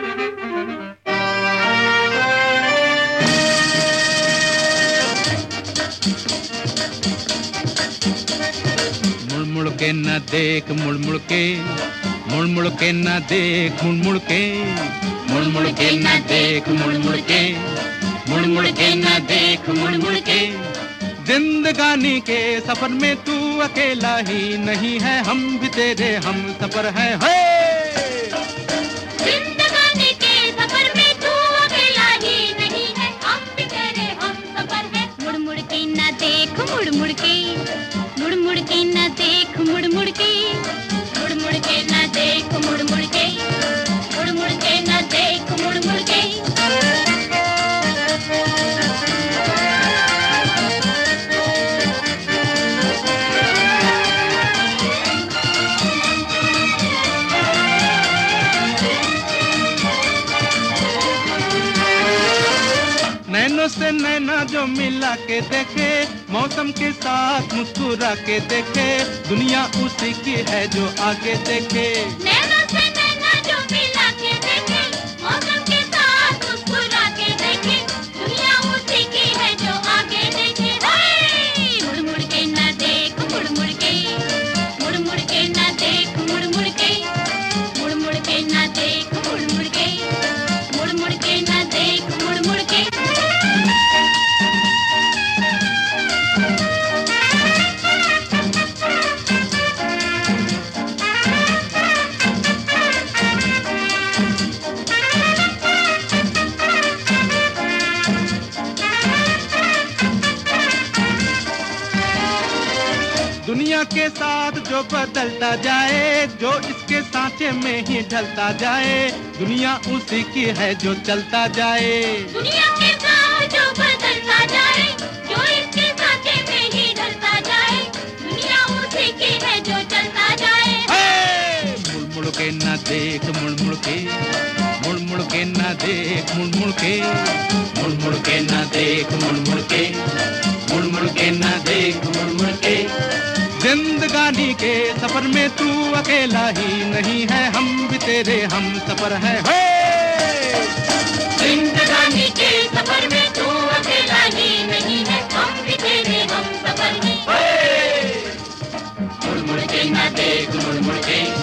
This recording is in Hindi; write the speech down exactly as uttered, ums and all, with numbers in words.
मुड़ मुड़ के न देख मुड़ मुड़ के, मुड़ मुड़ के न देख मुड़ मुड़ के, मुड़ मुड़ के न देख मुड़ मुड़ के, मुड़ मुड़ के न देख मुड़ मुड़ के। जिंदगानी के सफर में तू अकेला ही नहीं है, हम भी तेरे हम सफर है। जिंदगानी के सफर में तू अकेला ही नहीं है, हम भी तेरे हम सफर है। मुड़ मुड़ के न देख मुड़ मुड़ के, मुड़ मुड़ के न देख मुड़ मुड़ के, मुड़ मुड़ के न देख मुड़ मुड़ के, मुड़ मुड़ के न देख मुड़ मुड़ के। नैनों से नैना जो मिला के देखे, मौसम के साथ मुस्कुरा के देखे, दुनिया उसी की है जो आगे देखे। नैनों से नैना जो मिला के देखे, मौसम के साथ मुस्कुरा के देखे, दुनिया उसी की है जो आगे देखे। मुड़ मुड़ के न देख मुड़ मुड़ के, मुड़ मुड़ के न देख मुड़ मुड़ के, मुड़ मुड़ के न देख मुड़ मुड़ के, मुड़ मुड़ के न देख मुड़ मुड़ के। दुनिया के साथ जो बदलता जाए, जो इसके सांचे में ही ढलता जाए, दुनिया उसी की है जो चलता जाए। दुनिया के साथ जो बदलता जाए, जो इसके सांचे में ही ढलता जाए, दुनिया उसी की है जो चलता जाए। मुड़ मुड़ के न देख मुड़ मुड़ के, मुड़ मुड़ के न देख मुड़ मुड़ के, मुड़ मुड़ के न देख मुड़ मुड़ के, मुड़ मुड़ के न देख मुड़ मुड़ के। जिंदगानी के सफर में तू अकेला ही नहीं है, हम भी तेरे हम सफर है। जिंदगानी के सफर में तू अकेला ही नहीं है, हम भी तेरे हम सफर है। मुड़ मुड़ के न देख मुड़ मुड़ के,